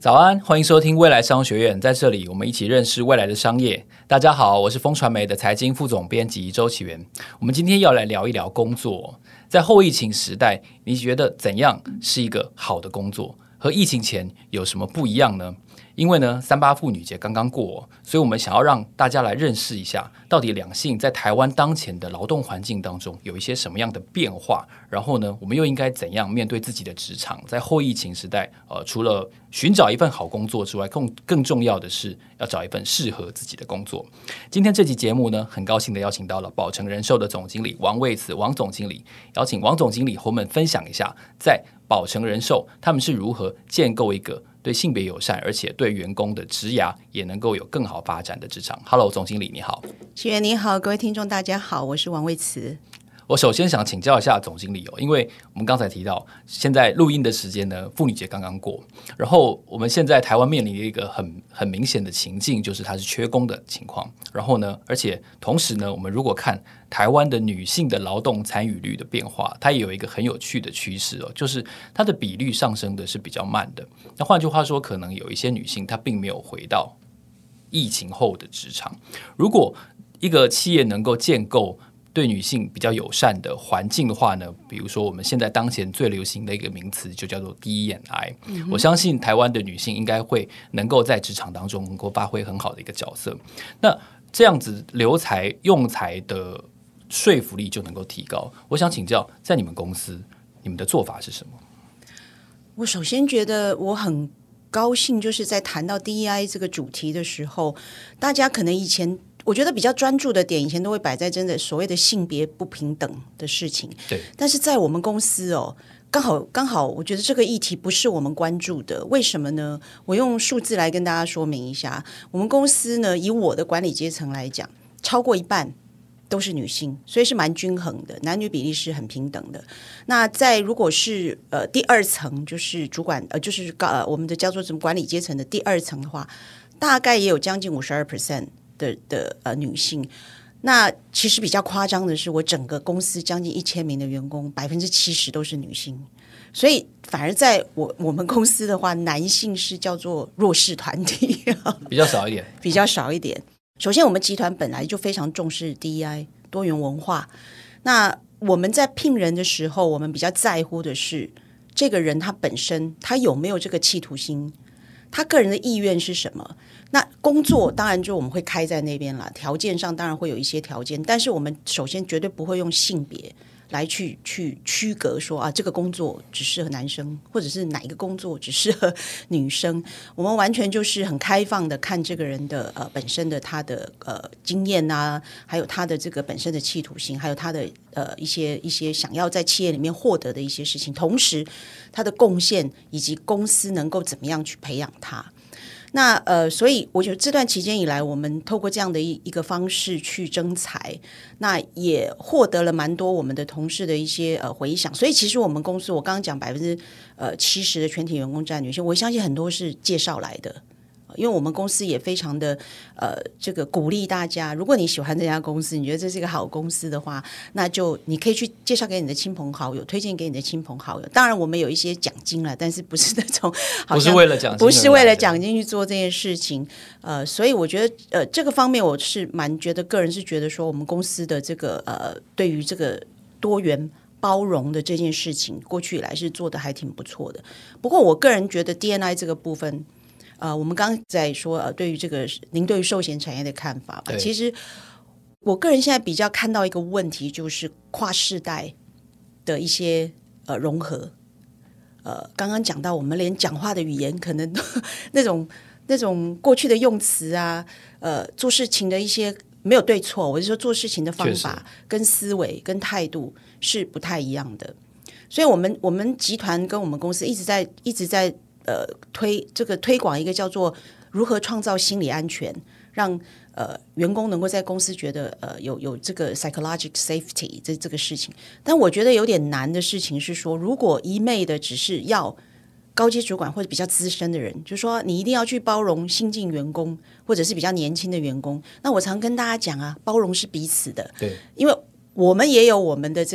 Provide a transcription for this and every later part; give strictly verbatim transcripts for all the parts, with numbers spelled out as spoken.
早安，欢迎收听未来商学院，在这里我们一起认识未来的商业。大家好，我是风传媒的财经副总编辑周启源。我们今天要来聊一聊工作。在后疫情时代，你觉得怎样是一个好的工作？和疫情前有什么不一样呢？因为呢，三八妇女节刚刚过，所以我们想要让大家来认识一下，到底两性在台湾当前的劳动环境当中有一些什么样的变化，然后呢，我们又应该怎样面对自己的职场？在后疫情时代，呃，除了寻找一份好工作之外，更更重要的是要找一份适合自己的工作。今天这期节目呢，很高兴的邀请到了宝成人寿的总经理王卫慈王总经理，邀请王总经理和我们分享一下，在宝成人寿他们是如何建构一个对性别友善，而且对员工的职涯也能够有更好发展的职场。Hello， 总经理你好。 启源你好，各位听众大家好，我是王卫慈。 我首先想请教一下总经理哦，因为我们刚才提到，现在录音的时间呢，妇女节刚刚过，然后我们现在台湾面临一个很很明显的情境，就是它是缺工的情况。然后呢，而且同时呢，我们如果看台湾的女性的劳动参与率的变化，它也有一个很有趣的趋势哦，就是它的比率上升的是比较慢的。那换句话说，可能有一些女性她并没有回到疫情后的职场。如果一个企业能够建构对女性比较友善的环境的话呢，比如说我们现在当前最流行的一个名词就叫做 D E and I、嗯、我相信台湾的女性应该会能够在职场当中能够发挥很好的一个角色，那这样子留才用才的说服力就能够提高。我想请教，在你们公司你们的做法是什么？ 我首先觉得我很高兴，就是在谈到 D E I 这个主题的时候，大家可能以前我觉得比较专注的点，以前都会摆在真的所谓的性别不平等的事情。 对， 但是在我们公司哦，刚好刚好，我觉得这个议题不是我们关注的。为什么呢？我用数字来跟大家说明一下。我们公司呢，以我的管理阶层来讲，超过一半都是女性，所以是蛮均衡的，男女比例是很平等的。那在如果是呃第二层，就是主管呃就是呃我们的叫做什么管理阶层的第二层的话，大概也有将近五十二 percent。的, 的呃女性。那其实比较夸张的是，我整个公司将近一千名的员工，百分之七十都是女性，所以反而在我我们公司的话，男性是叫做弱势团体， 比较少一点， 比较少一点。首先，我们集团本来就非常重视 D E I 多元文化。那我们在聘人的时候，我们比较在乎的是这个人他本身他有没有这个企图心，他个人的意愿是什么。那工作当然就我们会开在那边了，条件上当然会有一些条件，但是我们首先绝对不会用性别来去去区隔说啊，这个工作只适合男生，或者是哪一个工作只适合女生。我们完全就是很开放的看这个人的呃本身的他的呃经验啊，还有他的这个本身的企图心，还有他的呃一些一些想要在企业里面获得的一些事情，同时他的贡献以及公司能够怎么样去培养他。那呃，所以我觉得这段期间以来，我们透过这样的一一个方式去征才，那也获得了蛮多我们的同事的一些呃回响。所以其实我们公司，我刚刚讲百分之呃七十的全体员工占女性，我相信很多是介绍来的。因为我们公司也非常的呃，这个鼓励大家，如果你喜欢这家公司，你觉得这是一个好公司的话，那就你可以去介绍给你的亲朋好友，推荐给你的亲朋好友。当然我们有一些奖金了，但是不是那种好像不是为了奖金， 不是为了奖金去做这件事情。呃，所以我觉得呃这个方面我是蛮觉得，个人是觉得说我们公司的这个呃对于这个多元包容的这件事情，过去以来是做的还挺不错的。不过我个人觉得 D E I 这个部分。呃，我们刚刚在说呃，对于这个您对于寿险产业的看法吧，其实我个人现在比较看到一个问题，就是跨世代的一些呃融合。呃，刚刚讲到我们连讲话的语言，可能那种那种过去的用词啊，呃，做事情的一些没有对错，我是说做事情的方法、跟思维、跟态度是不太一样的。所以我们我们集团跟我们公司一直在一直在。呃，推这个推广一个叫做如何创造心理安全，让呃员工能够在公司觉得呃有有这个 psychological safety 这这个事情。但我觉得有点难的事情是说，如果一昧的只是要高阶主管或者比较资深的人，就说你一定要去包容新进员工或者是比较年轻的员工，那我常跟大家讲啊，包容是彼此的， 对， 因为我们也有我们的这个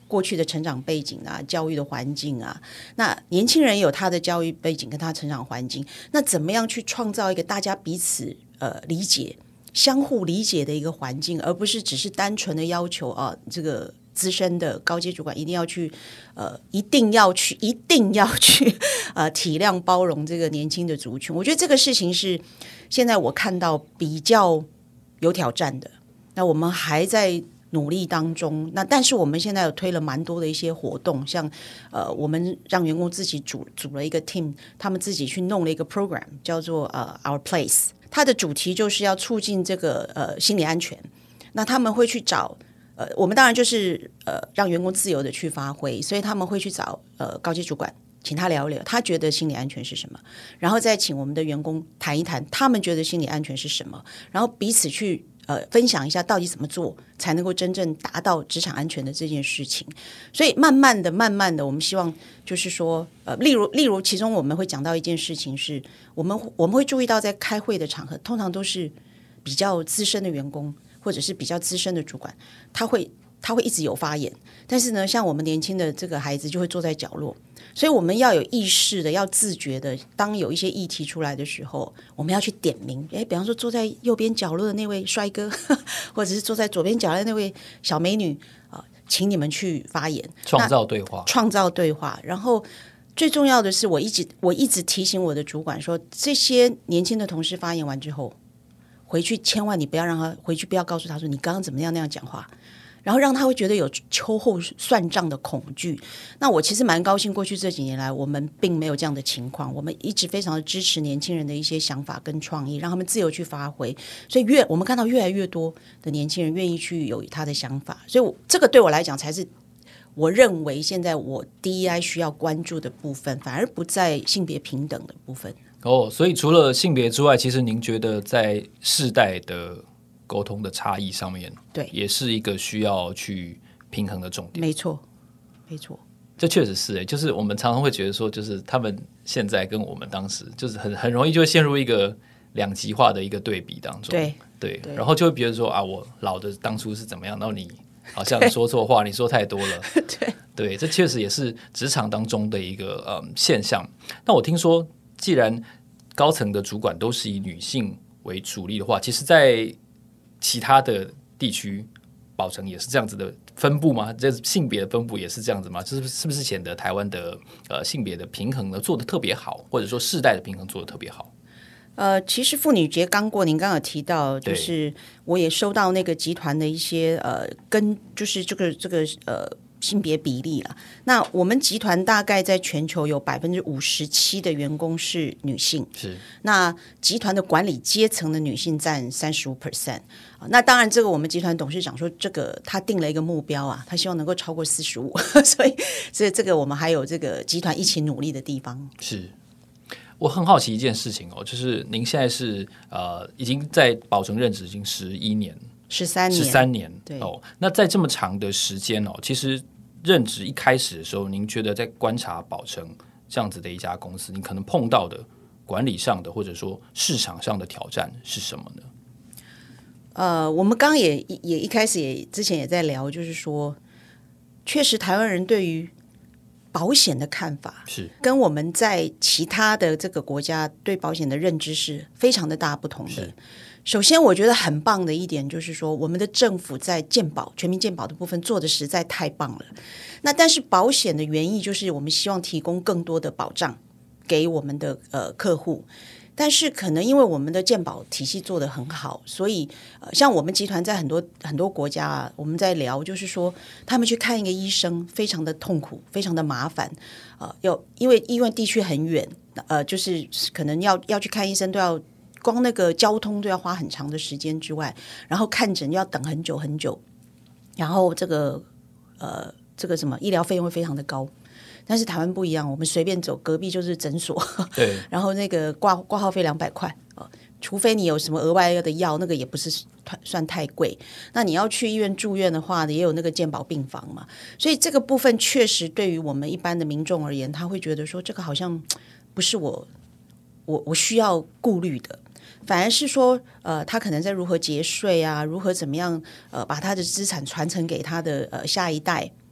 过去的成长背景啊、教育的环境啊，那年轻人有他的教育背景跟他成长环境，那怎么样去创造一个大家彼此呃理解、相互理解的一个环境，而不是只是单纯的要求啊，这个资深的高阶主管一定要去呃，一定要去，一定要去呃体谅包容这个年轻的族群。我觉得这个事情是现在我看到比较有挑战的。那我们还在努力当中，那但是我们现在有推了蛮多的一些活动，像呃，我们让员工自己组组了一个 team， 他们自己去弄了一个 program， 叫做呃 Our Place， 它的主题就是要促进这个呃心理安全。那他们会去找呃，我们当然就是呃让员工自由的去发挥，所以他们会去找呃高级主管，请他聊聊他觉得心理安全是什么，然后再请我们的员工谈一谈他们觉得心理安全是什么，然后彼此去呃，分享一下到底怎么做才能够真正达到职场安全的这件事情。所以慢慢的慢慢的我们希望就是说呃，例如例如其中我们会讲到一件事情是我们我们会注意到在开会的场合通常都是比较资深的员工或者是比较资深的主管，他会他会一直有发言，但是呢像我们年轻的这个孩子就会坐在角落，所以我们要有意识的要自觉的，当有一些议题出来的时候我们要去点名，诶，比方说坐在右边角落的那位帅哥或者是坐在左边角落的那位小美女、呃、请你们去发言， 创造对话创造对话。然后最重要的是我一直我一直提醒我的主管说，这些年轻的同事发言完之后回去千万你不要让他回去不要告诉他说你刚刚怎么样那样讲话，然后让他会觉得有秋后算账的恐惧。那我其实蛮高兴过去这几年来我们并没有这样的情况，我们一直非常的支持年轻人的一些想法跟创意，让他们自由去发挥，所以越我们看到越来越多的年轻人愿意去有他的想法，所以我这个对我来讲才是我认为现在我 D E I 需要关注的部分，反而不在性别平等的部分。 哦，所以除了性别之外，其实您觉得在世代的沟通的差异上面， 对， 也是一个需要去平衡的重点。 没错，没错， 这确实是、欸，就是我们常常会觉得说，就是他们现在跟我们当时，就是很很容易就会陷入一个两极化的一个对比当中。 对对, 对， 然后就会觉得说啊，我老的当初是怎么样，然后你好像说错话，你说太多了。 对对，这确实也是职场当中的一个嗯现象。那我听说，既然高层的主管都是以女性为主力的话，其实在其他的地区，宝成也是这样子的分布吗？这性别的分布也是这样子吗？就是是不是显得台湾的呃性别的平衡呢做得特别好，或者说世代的平衡做得特别好？ 呃，其实妇女节刚过，您刚刚有提到，就是我也收到那个集团的一些呃，跟就是这个这个呃性别比例了。那我们集团大概在全球有百分之五十七的员工是女性， 是那集团的管理阶层的女性占三十五 percent。那当然，这个我们集团董事长说，这个他定了一个目标啊，他希望能够超过四十五，所以这这个我们还有这个集团一起努力的地方。 是。我很好奇一件事情哦，就是您现在是呃已经在宝成任职已经十一年、 十三年、 十三年， 对哦。那在这么长的时间哦，其实任职一开始的时候，您觉得在观察宝成这样子的一家公司，你可能碰到的管理上的或者说市场上的挑战是什么呢？ 呃，我们刚刚也也一开始也之前也在聊，就是说，确实台湾人对于保险的看法是跟我们在其他的这个国家对保险的认知是非常的大不同的。首先我觉得很棒的一点就是说，我们的政府在健保全民健保的部分做的实在太棒了。那但是保险的原意就是我们希望提供更多的保障给我们的呃客户，但是可能因为我们的健保体系做得很好，所以、呃、像我们集团在很多很多国家啊，我们在聊就是说他们去看一个医生非常的痛苦，非常的麻烦，呃，有因为医院地区很远，呃，就是可能要要去看医生都要光那个交通都要花很长的时间之外，然后看诊要等很久很久，然后这个呃这个什么医疗费用会非常的高。但是台湾不一样，我们随便走隔壁就是诊所， 对， 然后那个挂挂号费两百块、呃、除非你有什么额外的药，那个也不是算太贵。那你要去医院住院的话也有那个健保病房嘛，所以这个部分确实对于我们一般的民众而言，他会觉得说这个好像不是我我我需要顾虑的。反而是说，呃，他可能在如何节税啊，如何怎么样，呃，把他的资产传承给他的呃下一代。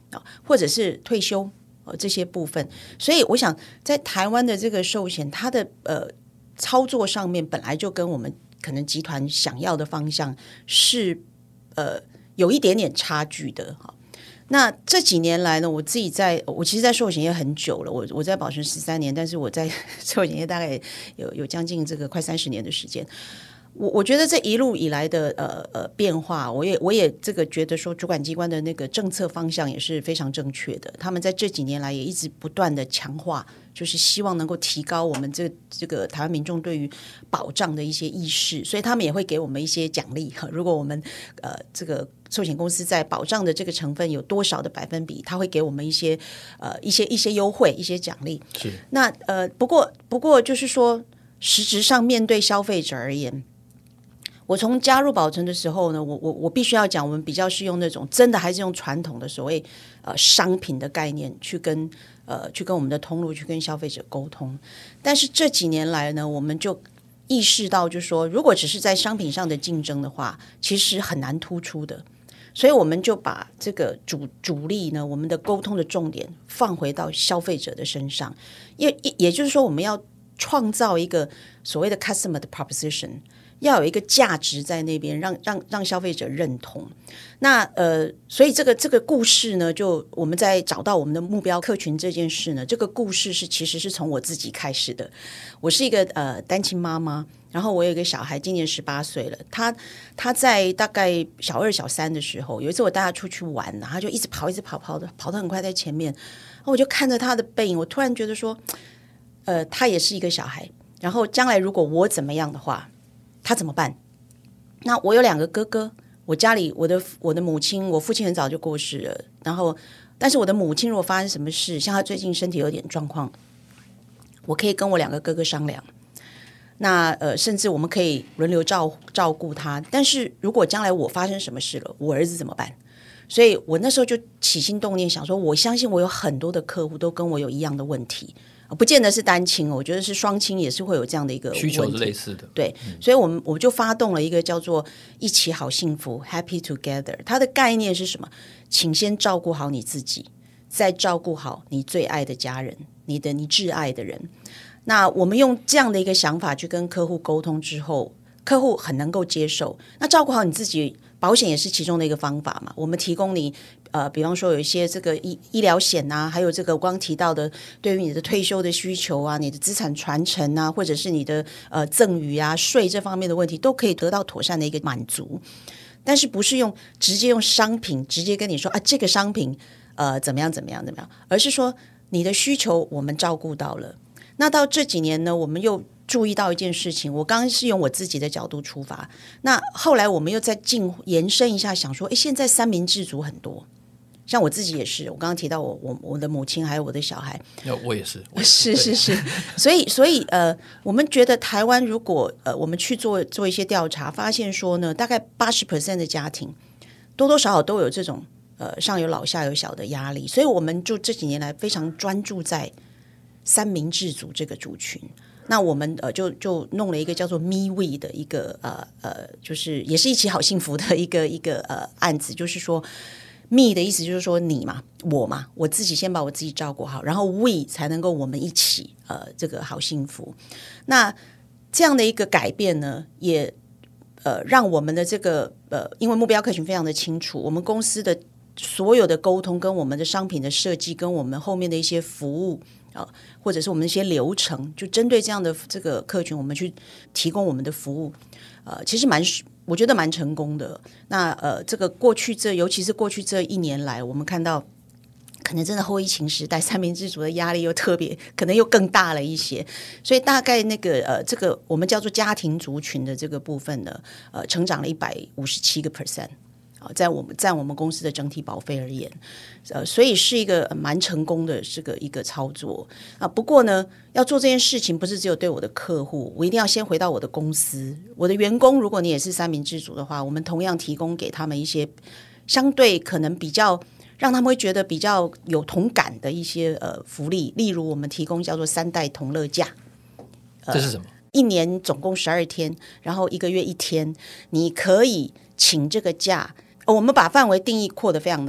或者是退休这些部分。所以我想在台湾的这个寿险，它的呃操作上面本来就跟我们可能集团想要的方向是呃有一点点差距的哈。那这几年来呢，我自己在我其实在寿险业很久了，我我在保存十三年，但是我在寿险业大概有有将近这个快三十年的时间。我我觉得这一路以来的呃呃变化，我也我也这个觉得说，主管机关的那个政策方向也是非常正确的。他们在这几年来也一直不断的强化，就是希望能够提高我们这这个台湾民众对于保障的一些意识，所以他们也会给我们一些奖励。如果我们呃这个寿险公司在保障的这个成分有多少的百分比，他会给我们一些呃一些一些优惠、一些奖励。 是那呃不过不过就是说，实质上面对消费者而言。我从加入保存的时候呢，我我我必须要讲，我们比较是用那种真的还是用传统的所谓呃商品的概念去跟呃去跟我们的通路去跟消费者沟通。但是这几年来呢，我们就意识到，就是说，如果只是在商品上的竞争的话，其实很难突出的。所以我们就把这个主主力呢，我们的沟通的重点放回到消费者的身上，也也就是说，我们要创造一个所谓的 customer 的 proposition。要有一个价值在那边，让让让消费者认同。那呃，所以这个这个故事呢，就我们在找到我们的目标客群这件事呢，这个故事是其实是从我自己开始的。我是一个呃单亲妈妈，然后我有一个小孩，今年十八岁了。他他在大概小二小三的时候，有一次我带他出去玩，他就一直跑，一直跑，跑的跑得很快在前面。然后我就看着他的背影，我突然觉得说，呃，他也是一个小孩。然后将来如果我怎么样的话，他怎么办？那我有两个哥哥，我家里我的我的母亲，我父亲很早就过世了。然后，但是我的母亲如果发生什么事，像他最近身体有点状况，我可以跟我两个哥哥商量。那呃，甚至我们可以轮流照照顾他。但是如果将来我发生什么事了，我儿子怎么办？所以我那时候就起心动念想说，我相信我有很多的客户都跟我有一样的问题。不见得是单亲，我觉得是双亲也是会有这样的一个问题， 需求是类似的。 对，嗯、所以我们我就发动了一个叫做“一起好幸福 ”（Happy Together）。它的概念是什么？请先照顾好你自己，再照顾好你最爱的家人，你的你挚爱的人。那我们用这样的一个想法去跟客户沟通之后，客户很能够接受。那照顾好你自己，保险也是其中的一个方法嘛。我们提供你。呃，比方说有一些这个医医疗险啊，还有这个我刚刚提到的，对于你的退休的需求啊，你的资产传承啊，或者是你的呃赠与啊、税这方面的问题，都可以得到妥善的一个满足。但是不是用直接用商品直接跟你说啊，这个商品呃怎么样怎么样怎么样，而是说你的需求我们照顾到了。那到这几年呢，我们又注意到一件事情，我刚刚是用我自己的角度出发，那后来我们又再进延伸一下，想说，哎，现在三明治族很多。像我自己也是，我刚刚提到我我我的母亲还有我的小孩， 我也是，我是是是，所以所以呃，我们觉得台湾如果呃我们去做做一些调查，发现说呢，大概八十 percent 的家庭多多少少都有这种呃上有老下有小的压力，所以我们就这几年来非常专注在三明治族这个族群。那我们呃就就弄了一个叫做 Me We 的一个呃呃，就是也是一起好幸福的一个一个呃案子，就是说。me 的意思就是说你嘛，我嘛，我自己先把我自己照顾好，然后 we 才能够我们一起呃这个好幸福。那这样的一个改变呢，也呃让我们的这个呃，因为目标客群非常的清楚，我们公司的所有的沟通跟我们的商品的设计，跟我们后面的一些服务啊、呃，或者是我们一些流程，就针对这样的这个客群，我们去提供我们的服务，呃，其实蛮。我觉得蛮成功的。那呃，这个过去这，尤其是过去这一年来，我们看到可能真的后疫情时代，三明治族的压力又特别，可能又更大了一些。所以大概那个呃，这个我们叫做家庭族群的这个部分呢，呃，成长了一百五十七个 percent。在我们占我们公司的整体保费而言，呃，所以是一个蛮成功的这个一个操作啊。不过呢，要做这件事情，不是只有对我的客户，我一定要先回到我的公司，我的员工。如果你也是三明治族的话，我们同样提供给他们一些相对可能比较让他们会觉得比较有同感的一些呃福利，例如我们提供叫做三代同乐假， 呃、这是什么？ 一年总共十二天，然后一个月一天，你可以请这个假。我们把范围定义扩得非常的广，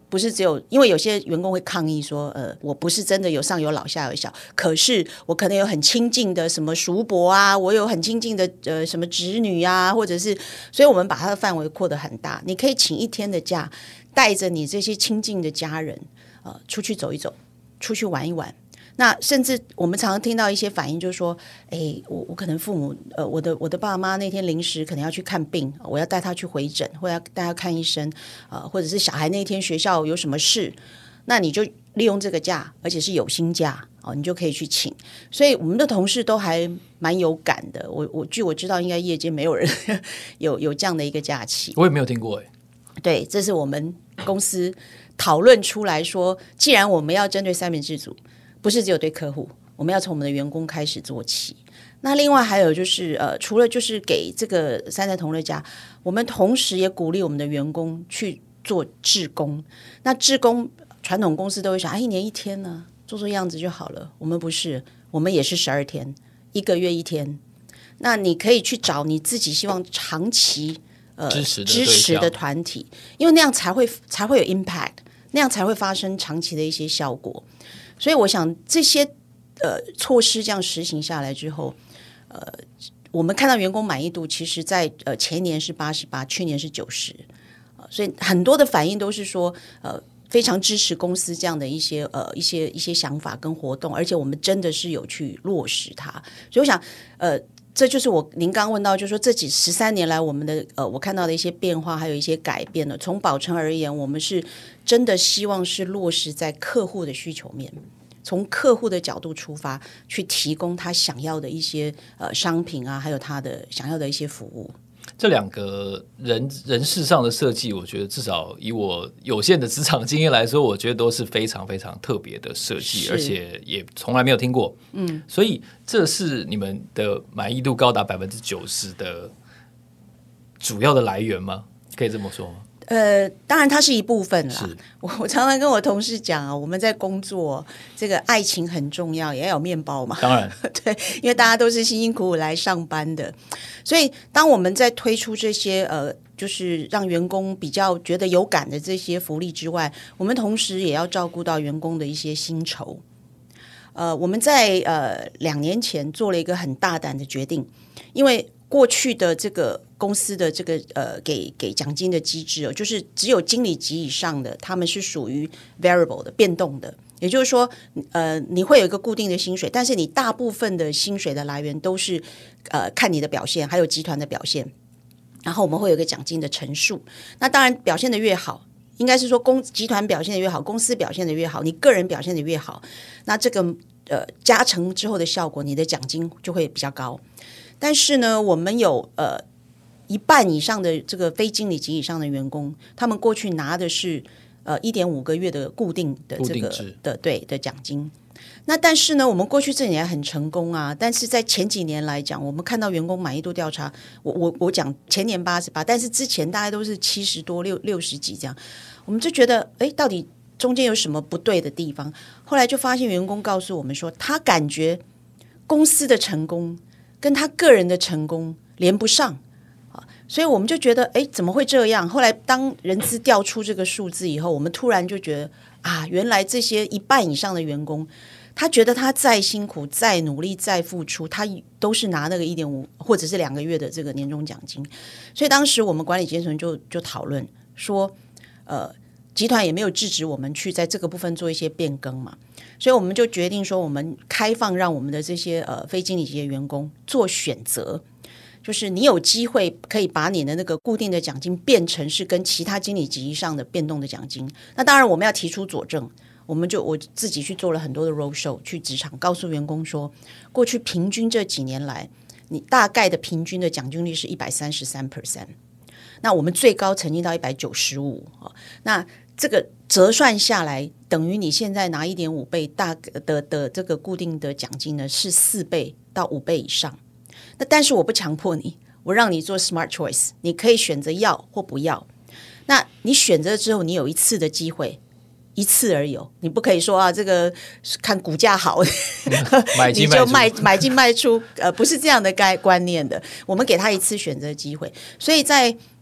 不是只有，因为有些员工会抗议说，呃，我不是真的有上有老下有小，可是我可能有很亲近的什么叔伯啊，我有很亲近的呃什么侄女啊，或者是，所以我们把它的范围扩得很大，你可以请一天的假，带着你这些亲近的家人，呃，出去走一走，出去玩一玩。那甚至我们常常听到一些反应，就是说，哎，我我可能父母，呃，我的我的爸妈那天临时可能要去看病，我要带他去回诊，或者要带他看医生，呃，或者是小孩那天学校有什么事，那你就利用这个假，而且是有薪假哦，你就可以去请。所以我们的同事都还蛮有感的。我我据我知道，应该业界没有人有有这样的一个假期。 我也没有听过哎。 对，这是我们公司讨论出来说，既然我们要针对三明治组。不是只有对客户，我们要从我们的员工开始做起。那另外还有就是，呃，除了就是给这个三代同乐家，我们同时也鼓励我们的员工去做志工。那志工传统公司都会想，哎，一年一天呢，做做样子就好了。我们不是，我们也是十二天，一个月一天。那你可以去找你自己希望长期呃支持的支持的团体，因为那样才会才会有 impact， 那样才会发生长期的一些效果。所以我想这些呃措施这样实行下来之后，呃，我们看到员工满意度其实在呃前年是八十八，去年是九十，所以很多的反应都是说呃非常支持公司这样的一些呃一些一些想法跟活动，而且我们真的是有去落实它。所以我想呃。这就是我您刚问到，就是说这几十三年来我们的呃，我看到的一些变化，还有一些改变了。从宝成而言，我们是真的希望是落实在客户的需求面，从客户的角度出发，去提供他想要的一些呃商品啊，还有他的想要的一些服务。 这两个人人事上的设计，我觉得至少以我有限的职场经验来说，我觉得都是非常非常特别的设计，而且也从来没有听过。嗯，所以这是你们的满意度高达百分之九十的主要的来源吗？可以这么说吗？ 呃，当然它是一部分啦。我我常常跟我同事讲啊，我们在工作，这个爱情很重要，也要有面包嘛。 当然， 对，因为大家都是辛辛苦苦来上班的，所以当我们在推出这些呃，就是让员工比较觉得有感的这些福利之外，我们同时也要照顾到员工的一些薪酬。呃，我们在呃两年前做了一个很大胆的决定，因为过去的这个公司的这个呃给给奖金的机制哦，就是只有经理级以上的，他们是属于 variable 的变动的，也就是说，呃，你会有一个固定的薪水，但是你大部分的薪水的来源都是呃看你的表现，还有集团的表现，然后我们会有一个奖金的陈述。那当然表现的越好，应该是说公集团表现的越好，公司表现的越好，你个人表现的越好，那这个呃加成之后的效果，你的奖金就会比较高。但是呢，我们有呃一半以上的这个非经理级以上的员工，他们过去拿的是呃一点五个月的固定的这个的对的奖金。那但是呢，我们过去这几年很成功啊，但是在前几年来讲，我们看到员工满意度调查，我我我讲前年八十八，但是之前大概都是七十多六六十几这样，我们就觉得哎，到底中间有什么不对的地方？后来就发现员工告诉我们说，他感觉公司的成功跟他个人的成功连不上，所以我们就觉得，哎，怎么会这样？后来当人资调出这个数字以后，我们突然就觉得啊，原来这些一半以上的员工，他觉得他再辛苦、再努力、再付出，他都是拿那个一点五或者是两个月的这个年终奖金。所以当时我们管理阶层就就讨论说，呃，集团也没有制止我们去在这个部分做一些变更嘛。所以我们就决定说，我们开放让我们的这些呃非经理级的员工做选择，就是你有机会可以把你的那个固定的奖金变成是跟其他经理级以上的变动的奖金。那当然我们要提出佐证，我们就我自己去做了很多的 road show， 去职场告诉员工说，过去平均这几年来，你大概的平均的奖金率是 百分之一百三十三， 那我们最高曾经到一百九十五，那这个折算下来，等于你现在拿 一点五倍大的的这个固定的奖金呢，是四倍到五倍以上。那但是我不强迫你，我让你做 smart choice， 你可以选择要或不要。那你选择之后，你有一次的机会，一次而已，你不可以说啊，这个看股价好你就卖买进卖出，呃，不是这样的概观念的。我们给他一次选择机会，所以在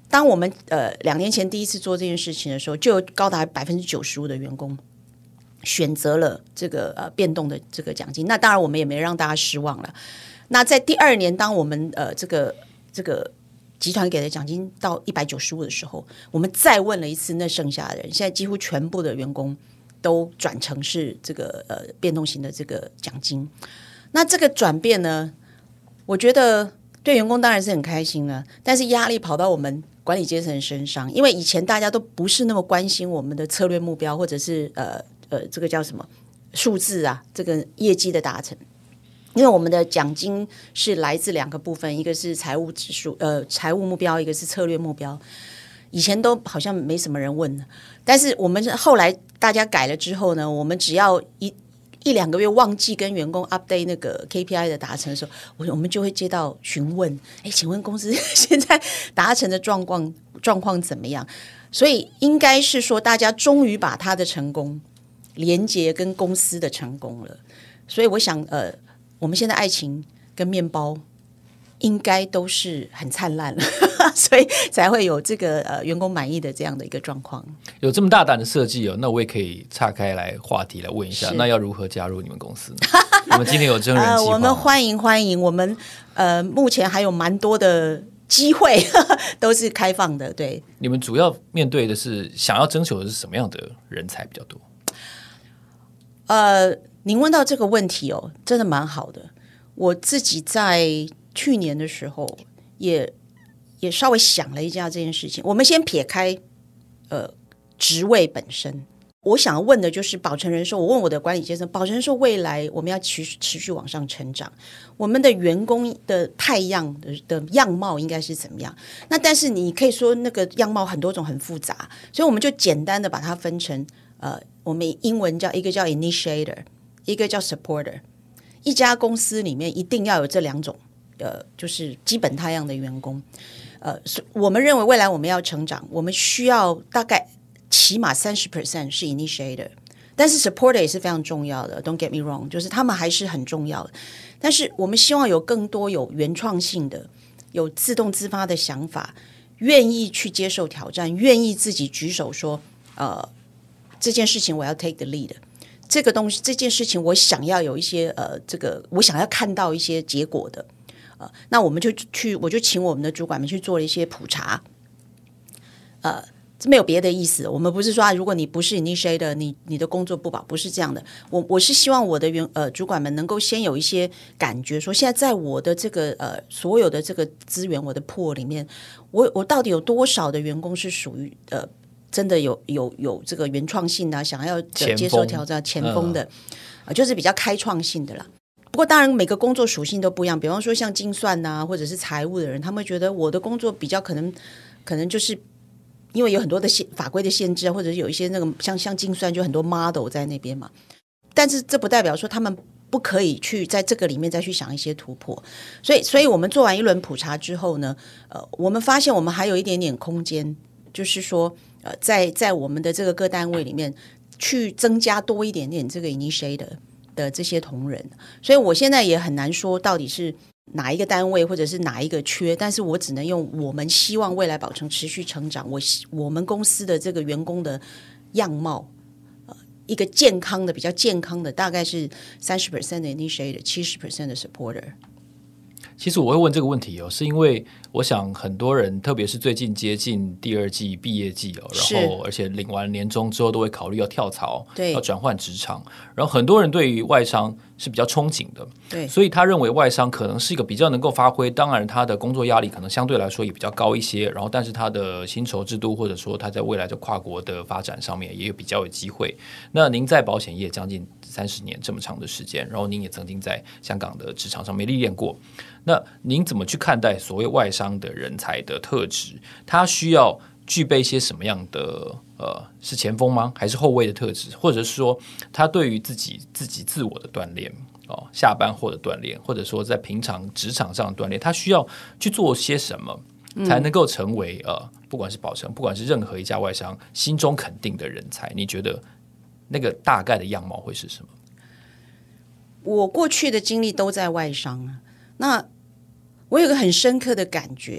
当我们呃两年前第一次做这件事情的时候，就有高达百分之九十五的员工选择了这个呃变动的这个奖金。那当然我们也没让大家失望了。那在第二年，当我们呃这个这个集团给的奖金到一百九十五的时候，我们再问了一次那剩下的人，现在几乎全部的员工都转成是这个呃变动型的这个奖金。那这个转变呢，我觉得对员工当然是很开心了，但是压力跑到我们管理阶层身上，因为以前大家都不是那么关心我们的策略目标，或者是呃呃这个叫什么数字啊，这个业绩的达成。因为我们的奖金是来自两个部分，一个是财务指数呃财务目标，一个是策略目标。以前都好像没什么人问，但是我们后来大家改了之后呢，我们只要一一两个月忘记跟员工 update 那个 K P I 的达成的时候，我我们就会接到询问，哎，请问公司现在达成的状况状况怎么样？所以应该是说，大家终于把他的成功连接跟公司的成功了。所以我想，呃，我们现在爱情跟面包应该都是很灿烂了，所以才会有这个呃员工满意的这样的一个状况。 有这么大胆的设计哦，那我也可以岔开来话题来问一下，那要如何加入你们公司呢？我们今天有真人计划、呃、 我们欢迎欢迎，我们呃目前还有蛮多的机会都是开放的。对， 你们主要面对的是想要征求的是什么样的人才比较多？ 呃，您问到这个问题哦，真的蛮好的。我自己在去年的时候也也稍微想了一下这件事情。我们先撇开呃职位本身，我想问的就是保诚人寿。我问我的管理阶层，保诚人寿未来我们要持续持续往上成长，我们的员工的态样 的, 的样貌应该是怎么样？那但是你可以说那个样貌很多种很复杂，所以我们就简单的把它分成呃，我们英文叫一个叫 initiator， 一个叫 supporter。一家公司里面一定要有这两种呃，就是基本态样的员工。呃，我们认为未来我们要成长，我们需要大概起码 百分之三十 是 initiator， 但是 supporter 也是非常重要的 ，don't get me wrong， 就是他们还是很重要的。但是我们希望有更多有原创性的、有自动自发的想法，愿意去接受挑战，愿意自己举手说，呃，这件事情我要 take the lead。这个东西，这件事情，我想要有一些呃，这个我想要看到一些结果的，呃，那我们就去，我就请我们的主管们去做了一些普查，呃，这没有别的意思。我们不是说、啊、如果你不是 initiator， 你你的工作不保，不是这样的。我我是希望我的员呃主管们能够先有一些感觉，说现在在我的这个呃所有的这个资源，我的 pool 里面，我我到底有多少的员工是属于呃。真的有有有这个原创性啊，想要接受挑战前锋的、呃、就是比较开创性的啦。不过当然每个工作属性都不一样，比方说像精算啊或者是财务的人，他们觉得我的工作比较可能可能就是因为有很多的限法规的限制啊，或者是有一些那个像像精算就很多 model 在那边嘛，但是这不代表说他们不可以去在这个里面再去想一些突破。所以所以我们做完一轮普查之后呢，呃，我们发现我们还有一点点空间，就是说呃，在在我们的这个各单位里面去增加多一点点这个 initiator 的这些同仁。所以我现在也很难说到底是哪一个单位或者是哪一个缺，但是我只能用我们希望未来保诚持续成长，我我们公司的这个员工的样貌，呃，一个健康的比较健康的大概是 百分之三十 的 initiator， 百分之七十 的 supporter。 其实我会问这个问题哦，是因为我想很多人，特别是最近接近第二季毕业季哦，然后而且领完年终之后都会考虑要跳槽，要转换职场，然后很多人对于外商是比较憧憬的， 对， 所以他认为外商可能是一个比较能够发挥，当然他的工作压力可能相对来说也比较高一些，然后但是他的薪酬制度或者说他在未来的跨国的发展上面也有比较有机会。那您在保险业将近三十年这么长的时间，然后您也曾经在香港的职场上面历练过，那您怎么去看待所谓外商的人才的特质？他需要具备一些什么样的呃，是前锋吗？还是后卫的特质？或者是说他对于自己自己自我的锻炼哦，下班后的锻炼，或者说在平常职场上的锻炼，他需要去做些什么，才能够成为呃，不管是保诚，不管是任何一家外商心中肯定的人才？你觉得那个大概的样貌会是什么？ 我过去的经历都在外商啊，那我有个很深刻的感觉，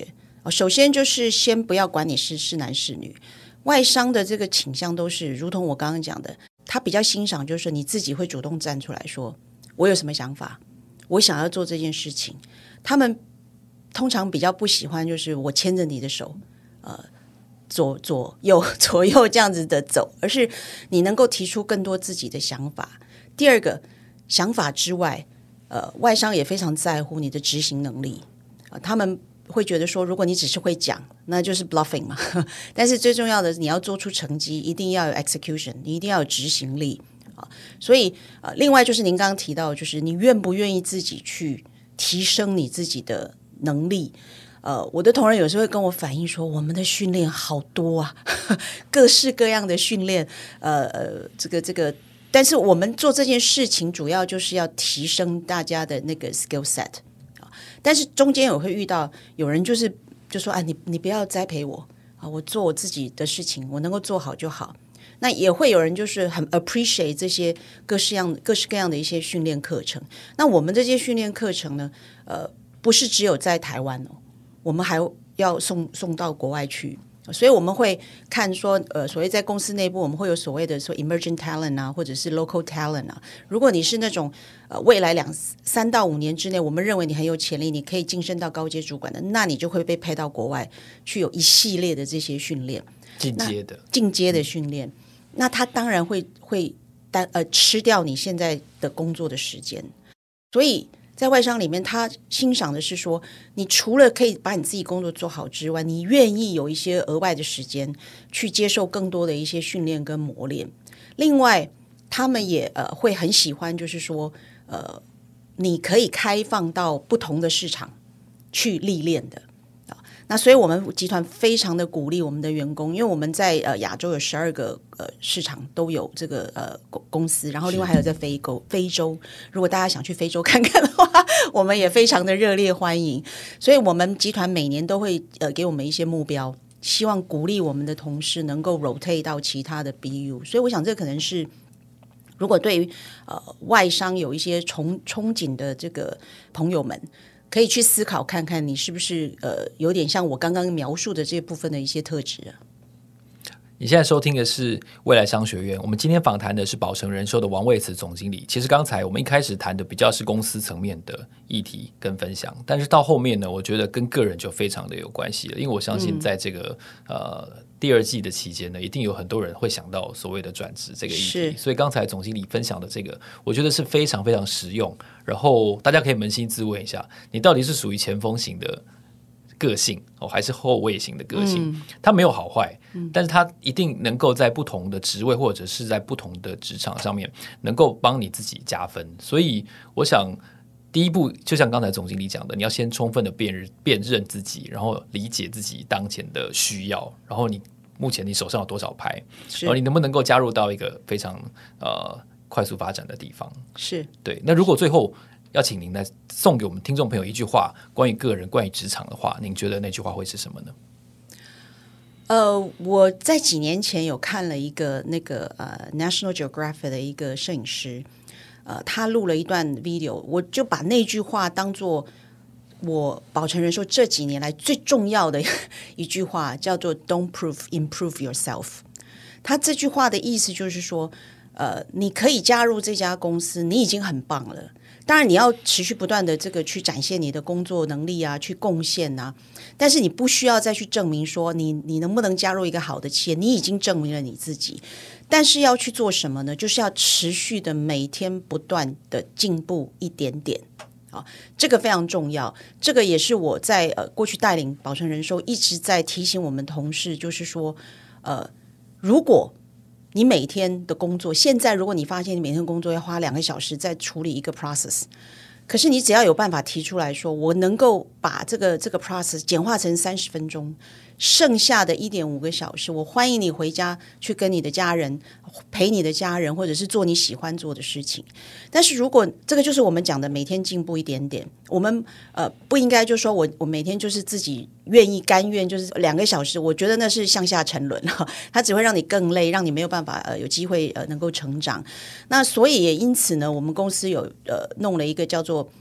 首先就是先不要管你是是男是女，外商的这个倾向都是如同我刚刚讲的，他比较欣赏就是你自己会主动站出来说我有什么想法，我想要做这件事情。他们通常比较不喜欢就是我牵着你的手呃，左左右左右这样子的走，而是你能够提出更多自己的想法。第二个想法之外，呃，外商也非常在乎你的执行能力、呃、他们会觉得说如果你只是会讲那就是 bluffing 嘛，但是最重要的你要做出成绩，一定要有 execution， 你一定要有执行力、呃、所以、呃、另外就是您刚刚提到就是你愿不愿意自己去提升你自己的能力。呃，我的同仁有时候会跟我反映说我们的训练好多啊，各式各样的训练，呃呃，这个这个，但是我们做这件事情主要就是要提升大家的那个 skill set。但是中间我会遇到有人就是就说啊，你你不要栽培我啊，我做我自己的事情，我能够做好就好。那也会有人就是很 appreciate 这些各式样各式各样的一些训练课程。那我们这些训练课程呢，呃，不是只有在台湾哦，我们还要送送到国外去。所以我们会看说，呃，所谓在公司内部，我们会有所谓的说 emerging talent 啊，或者是 local talent 啊。如果你是那种呃未来两三到五年之内，我们认为你很有潜力，你可以晋升到高阶主管的，那你就会被派到国外去有一系列的这些训练， 进阶的进阶的训练。那他当然会会单呃吃掉你现在的工作的时间，所以。在外商里面，他欣赏的是说，你除了可以把你自己工作做好之外，你愿意有一些额外的时间去接受更多的一些训练跟磨练。另外，他们也呃会很喜欢，就是说，呃，你可以开放到不同的市场去历练的。那所以我们集团非常的鼓励我们的员工，因为我们在呃亚洲有十二个呃市场都有这个呃公司，然后另外还有在非洲非洲，如果大家想去非洲看看的话，我们也非常的热烈欢迎。所以我们集团每年都会呃给我们一些目标，希望鼓励我们的同事能够 rotate 到其他的 B U。所以我想这可能是如果对于呃外商有一些憧憧憬的这个朋友们。可以去思考看看你是不是呃有点像我刚刚描述的这部分的一些特质啊。 你现在收听的是未来商学院，我们今天访谈的是宝诚人寿的王卫慈总经理。其实刚才我们一开始谈的比较是公司层面的议题跟分享，但是到后面呢，我觉得跟个人就非常的有关系了，因为我相信在这个、嗯、呃第二季的期间呢，一定有很多人会想到所谓的转职这个议题，所以刚才总经理分享的这个我觉得是非常非常实用，然后大家可以扪心自问一下，你到底是属于前锋型的个性、哦、还是后卫型的个性、嗯、它没有好坏、嗯、但是它一定能够在不同的职位或者是在不同的职场上面能够帮你自己加分。所以我想第一步就像刚才总经理讲的，你要先充分的辨认辨认自己，然后理解自己当前的需要，然后你目前你手上有多少牌，然后你能不能够加入到一个非常呃快速发展的地方。 是对。那如果最后要请您来送给我们听众朋友一句话，关于个人关于职场的话，您觉得那句话会是什么呢？ 呃，我在几年前有看了一个那个呃 National Geographic 的一个摄影师，呃，他录了一段 video， 我就把那句话当作我宝诚人寿这几年来最重要的一句话，叫做 Don't prove, improve yourself。 他这句话的意思就是说呃，你可以加入这家公司，你已经很棒了，当然你要持续不断的这个去展现你的工作能力啊，去贡献啊，但是你不需要再去证明说你你能不能加入一个好的企业，你已经证明了你自己。但是要去做什么呢？就是要持续的每天不断的进步一点点啊，这个非常重要。这个也是我在呃过去带领宝诚人寿一直在提醒我们同事，就是说呃，如果你每天的工作，现在如果你发现你每天工作要花两个小时在处理一个 process， 可是你只要有办法提出来说我能够把这个这个 process 简化成三十分钟，剩下的一点五个小时我欢迎你回家去跟你的家人陪你的家人，或者是做你喜欢做的事情。但是如果这个就是我们讲的每天进步一点点，我们呃不应该就说我我每天就是自己愿意甘愿就是两个小时，我觉得那是向下沉沦，它只会让你更累，让你没有办法呃有机会呃能够成长。那所以也因此呢，我们公司有呃弄了一个叫做B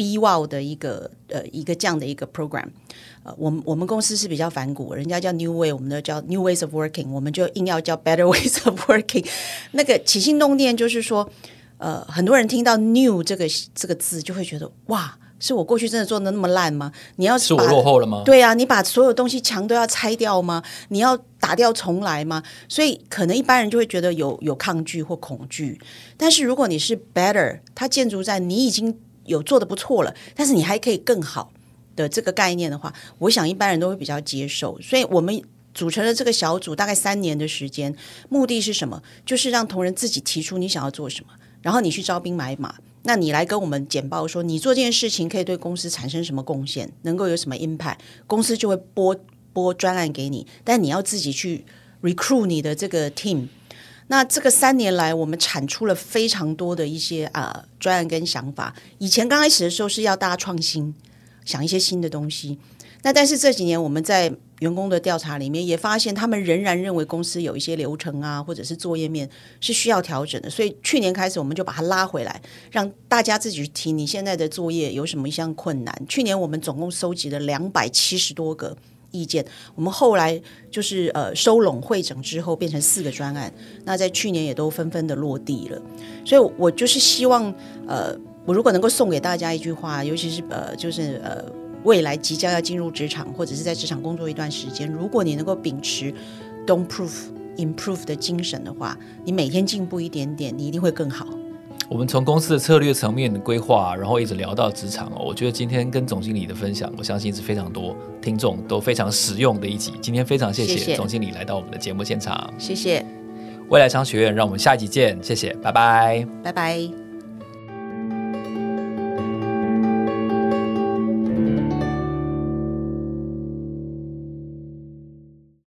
B W O W 的一个呃一个这样的一个 program。呃，我们我们公司是比较反骨，人家叫 New Way， 我们的叫 New Ways of Working， 我们就硬要叫 Better Ways of Working。那个起心动念就是说，呃，很多人听到 New 这个这个字就会觉得哇。是我过去真的做的那么烂吗？你要是我落后了吗？ 对啊，你把所有东西墙都要拆掉吗？你要打掉重来吗？所以可能一般人就会觉得有有抗拒或恐惧。但是如果你是 better， 它建筑在你已经有做得不错了，但是你还可以更好的这个概念的话，我想一般人都会比较接受。所以我们组成了这个小组大概三年的时间，目的是什么？就是让同仁自己提出你想要做什么，然后你去招兵买马。那你来跟我们简报说你做这件事情可以对公司产生什么贡献，能够有什么 impact， 公司就会拨拨专案给你，但你要自己去 recruit 你的这个 team。 那这个三年来我们产出了非常多的一些啊专案跟想法。以前刚开始的时候是要大家创新，想一些新的东西，那但是这几年我们在员工的调查里面也发现，他们仍然认为公司有一些流程啊，或者是作业面是需要调整的。所以去年开始我们就把它拉回来，让大家自己去提你现在的作业有什么一项困难。去年我们总共收集了两百七十多个意见，我们后来就是呃收拢汇整之后变成四个专案，那在去年也都纷纷的落地了。所以我就是希望呃我如果能够送给大家一句话，尤其是呃就是呃未来即将要进入职场或者是在职场工作一段时间，如果你能够秉持 Don't Prove Improve 的精神的话，你每天进步一点点，你一定会更好。 我们从公司的策略层面的规划，然后一直聊到职场、哦、我觉得今天跟总经理的分享，我相信是非常多听众都非常实用的一集。今天非常谢谢总经理来到我们的节目现场， 谢谢。 未来商学院，让我们下一集见，谢谢，拜拜， 拜拜。